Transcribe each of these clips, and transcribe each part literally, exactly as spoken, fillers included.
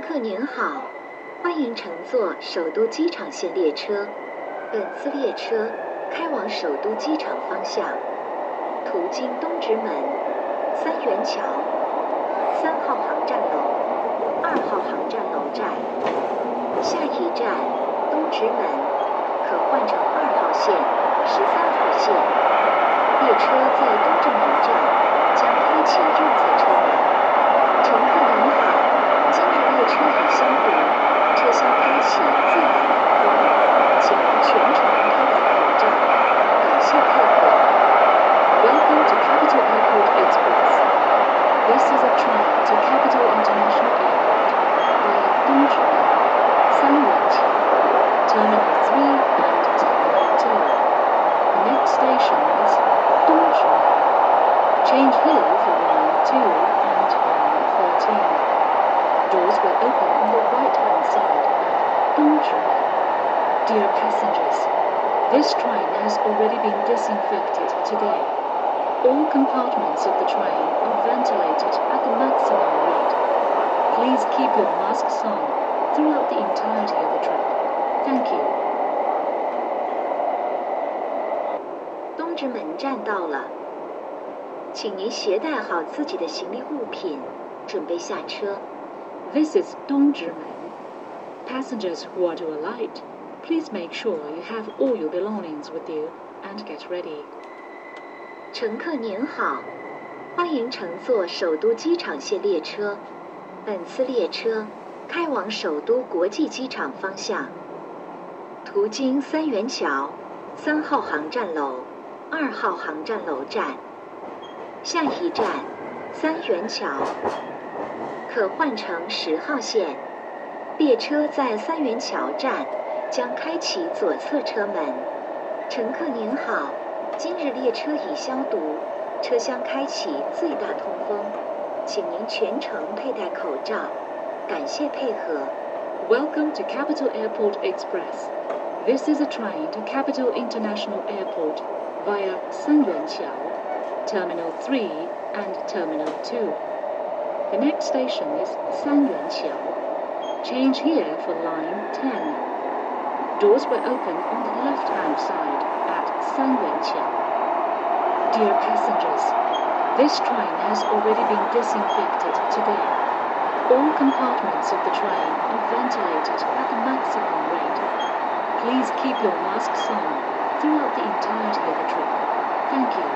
客您好，欢迎乘坐首都机场线列车。本次列车开往首都机场方向，途经东直门、三元桥、三号航站楼、二号航站楼站。下一站东直门，可换乘二号线、十三号线。列车在东直门站将开启右侧车门。乘客您好，今日列车已消毒，车厢开启自动通风，请您全程佩戴口罩，感谢配合。 Welcome to Capital Airport Express. This is a train to Capital International Airport via Dongzhimen, Sanyuanqiao, Terminal three and Terminal two. The next station is Dongzhimen. Change here for line two and line thirteen. Doors will open on the right-hand side at Dongzhimen. Dear passengers, this train has already been disinfected today. All compartments of the train are ventilated at the maximum rate. Please keep your masks on throughout the entirety of the trip. Thank you. 东直门站到了，请您携带好自己的行李物品，准备下车。 This is Dongzhimen. Passengers who are to alight, please make sure you have all your belongings with you and get ready. 乘客您好，欢迎乘坐首都机场线列车。本次列车开往首都国际机场方向，途经三元桥、三号航站楼、二号航站楼站。下一站三元桥，可换乘十号线。列车在三元桥站将开启左侧车门。乘客您好，今日列车已消毒，车厢开启最大通风，请您全程佩戴口罩，感谢配合。 Welcome to Capital Airport Express. This is a train to Capital International Airport via Sanyuanqiao, Terminal three and Terminal two. The next station is Sanyuanqiao. Change here for line ten. Doors will open on the left-hand side at Sanyuanqiao. Dear passengers, this train has already been disinfected today. All compartments of the train are ventilated at the maximum rate. Please keep your masks on throughout the entirety of the trip. Thank you.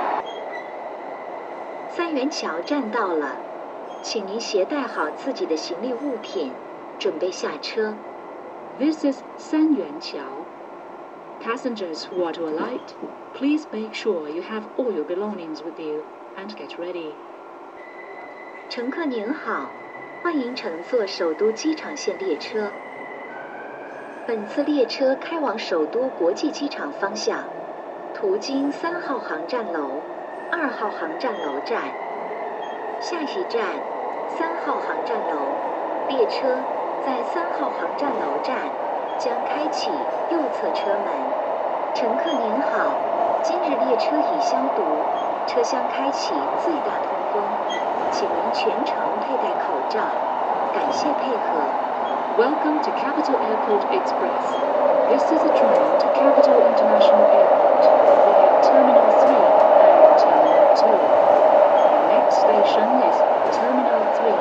三元桥站到了，请您携带好自己的行李物品，准备下车。 This is Sanyuanqiao. Passengers who are to alight, please make sure you have all your belongings with you and get ready. 乘客您好，欢迎乘坐首都机场线列车。本次列车开往首都国际机场方向，途经三号航站楼、二号航站楼站。下一站三号航站楼，列车在三号航站楼站将开启右侧车门。乘客您好，今日列车已消毒，车厢开启最大通风，请您全程佩戴口罩，感谢配合。 Welcome to Capital Airport Express. This is a train to Capital International Airport via Terminal three and Terminal two. The next station is Terminal three.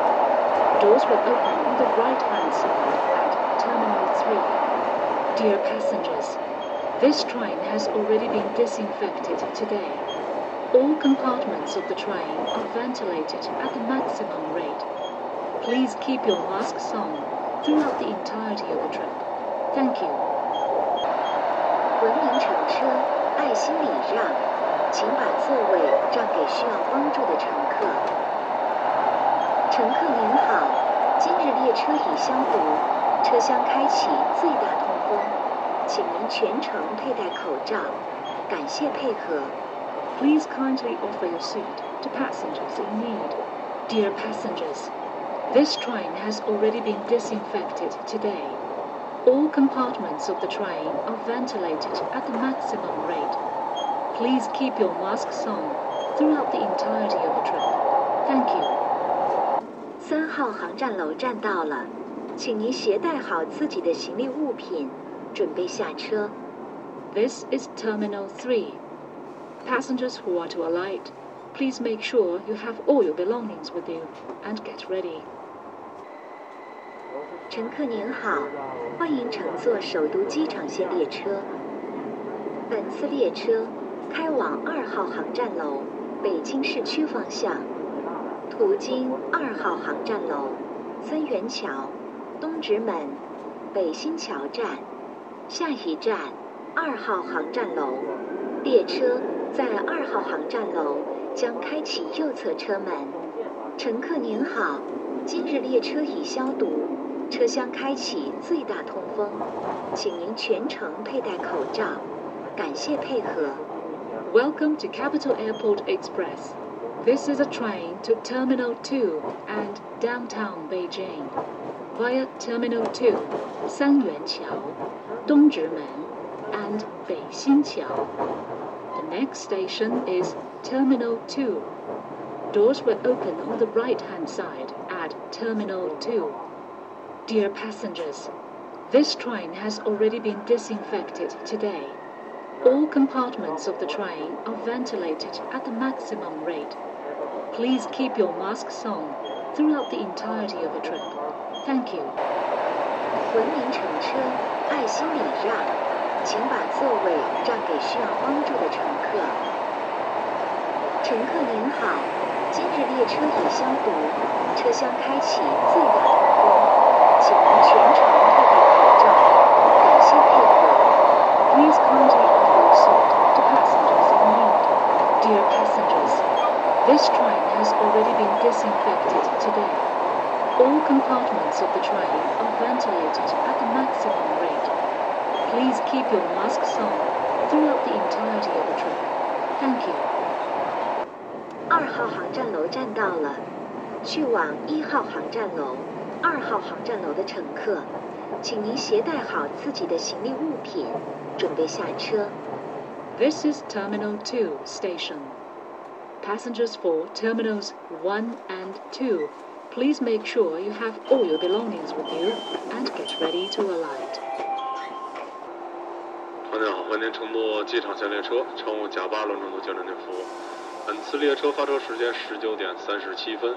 Doors will open on the right-hand side at Terminal three. Dear passengers, this train has already been disinfected today. All compartments of the train are ventilated at the maximum rate. Please keep your masks on throughout the entirety of the trip. Thank you. 文明乘车，爱心礼让，请把座位让给需要帮助的乘客。乘客您好，今日列车已消毒，车厢开启最大通风，请您全程佩戴口罩，感谢配合。 Please kindly offer your seat to passengers in need. Dear passengers, this train has already been disinfected today. All compartments of the train are ventilated at the maximum rate. Please keep your masks on throughout the entirety of the trip. Thank you. 三号航站楼站到了，请您携带好自己的行李物品，准备下车。 This is Terminal three. Passengers who are to alight, please make sure you have all your belongings with you and get ready. 乘客您好，欢迎乘坐首都机场线列车。本次列车开往二号航站楼，北京市区方向，途经二号航站楼、三元桥、东直门、北新桥站，下一站二号航站楼。列车在二号航站楼将开启右侧车门。乘客您好，今日列车已消毒，车厢开启最大通风，请您全程佩戴口罩，感谢配合。 Welcome to Capital Airport Express. This is a train to Terminal two and downtown Beijing. Via Terminal two, 三元桥、东直门 and 北新桥。The next station is Terminal two. Doors will open on the right-hand side at Terminal two. Dear passengers, this train has already been disinfected today. All compartments of the train are ventilated at the maximum rate. Please keep your masks on throughout the entirety of the trip. Thank you. 文明乘车，爱心礼让，请把座位让给需要帮助的乘客。乘客您好，今日列车已消毒，车厢开启最大通风，请您全程佩戴口罩，感谢配合。 Please kindly offer your seat to passengers in need. Dear passengers, this train has already been disinfected today. All compartments of the train are ventilated at the maximum rate. Please keep your masks on throughout the entirety of the trip. Thank you. 二号航站楼站到了，去往一号航站楼、二号航站楼的乘客，请您携带好自己的行李物品，准备下车。 This is Terminal two station. Passengers for Terminals one and two, please make sure you have all your belongings with you and get ready to alight. 船长好，欢迎乘坐机场线列车，乘务甲八轮乘坐交流您服务。本次列车发车时间十九点三十七分。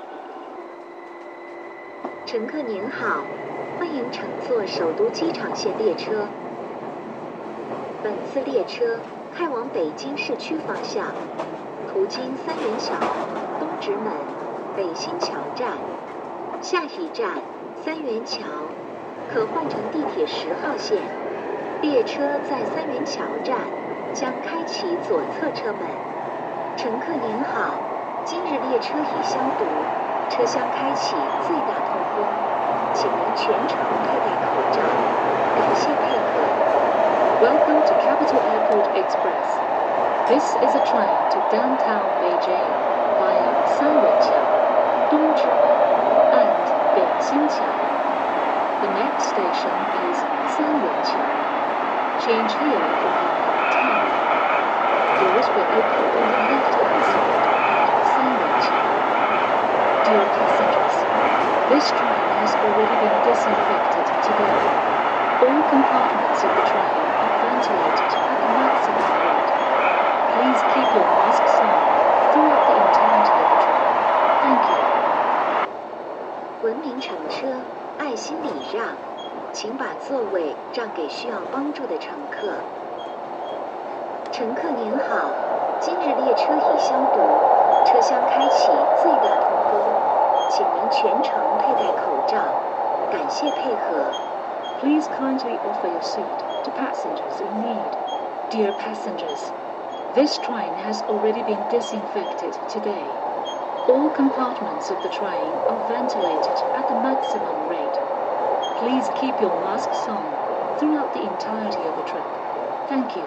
乘客您好，欢迎乘坐首都机场线列车。本次列车开往北京市区方向，途经三元桥、东直门、北新桥站，下一站三元桥，可换乘地铁十号线。列车在三元桥站将开启左侧车门。乘客您好，今日列车已消毒，车厢开启最大通风，请您全程佩戴口罩，感谢配合。 Welcome to Capital Airport Express. This is a train to downtown Beijing via 三元桥、东直门 and 北新桥。The next station is 三元桥。Change here for the ten. Doors will open on the left-hand side at 三元桥。Dear passengers, this train has already been disinfected today. All compartments of the train are ventilated at the maximum rate. Please keep your masks on throughout the entirety of the trip. Thank you. 文明乘车，爱心礼让，请把座位让给需要帮助的乘客。乘客您好，今日列车已消毒，车厢开启最大通风，请您全程佩戴口罩，感谢配合。 Please kindly offer your seat to passengers in need. Dear passengers, this train has already been disinfected today. All compartments of the train are ventilated at the maximum rate. Please keep your masks on throughout the entirety of the trip. Thank you.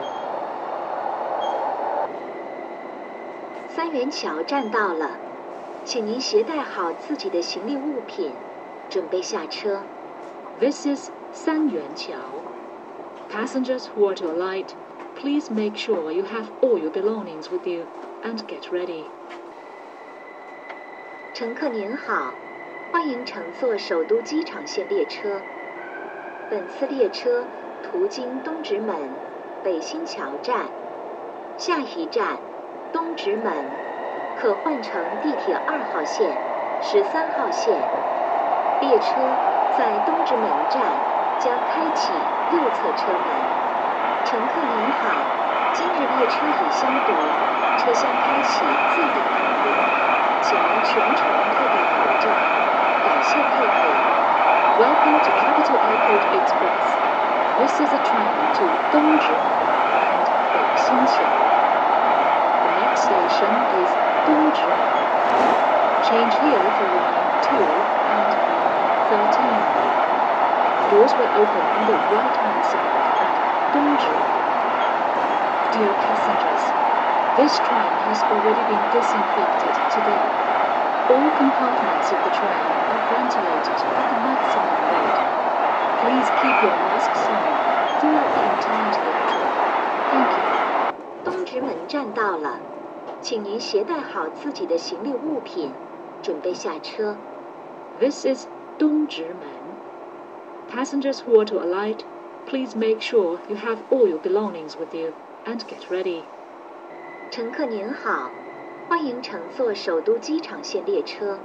三元桥站到了，请您携带好自己的行李物品，准备下车。 This is 三元桥. Passengers who are to alight, please make sure you have all your belongings with you and get ready. 乘客您好， 欢迎乘坐首都机场线列车。本次列车途经东直门、北新桥站，下一站东直门，可换乘地铁二号线、十三号线。列车在东直门站将开启右侧车门。乘客您好，今日列车已消毒，车厢开启自动通风，请您全程佩戴口罩，感谢配合。 Welcome to Capital Airport Express. This is a train to Dongzhimen and Beixinqiao. The next station is Dongzhimen. Change here for line two and line thirteen. Doors will open on the right-hand side at Dongzhimen. Dear passengers, this train has already been disinfected today. All compartments of the train are ventilated at the maximum rate. Please keep your masks on throughout the entirety of the trip. Thank you. 东直门站到了，请您携带好自己的行李物品，准备下车。 This is Dongzhimen. Passengers who are to alight, please make sure you have all your belongings with you and get ready. 乘客您好，欢迎乘坐首都机场线列车。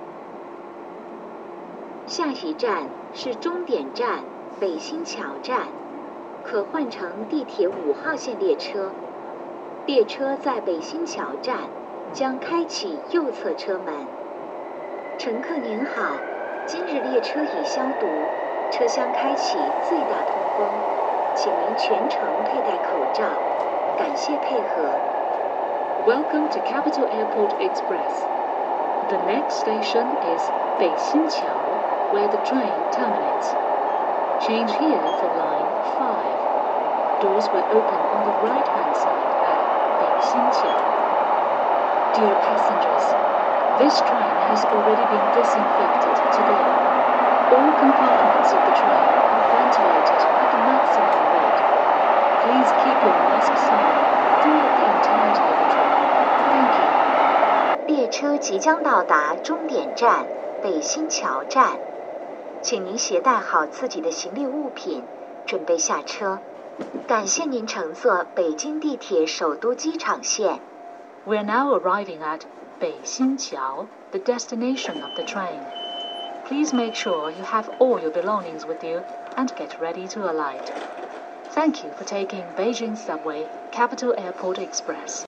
下一站是终点站北新桥站，可换乘地铁五号线列车。列车在北新桥站将开启右侧车门。乘客您好，今日列车已消毒，车厢开启最大通风，请您全程佩戴口罩，感谢配合。 Welcome to Capital Airport Express. The next station is Beixinqiao, where the train terminates. Change here for line five. Doors will open on the right-hand side at Beixinqiao. Dear passengers, this train has already been disinfected today. All compartments of the train are ventilated at the maximum rate. Please keep your masks on throughout the entirety of the trip. Thank you. 列车即将到达终点站北新桥站，请您携带好自己的行李物品，准备下车。感谢您乘坐北京地铁首都机场线。 We are now arriving at Beixinqiao, the destination of the train. Please make sure you have all your belongings with you and get ready to alight. Thank you for taking Beijing Subway Capital Airport Express.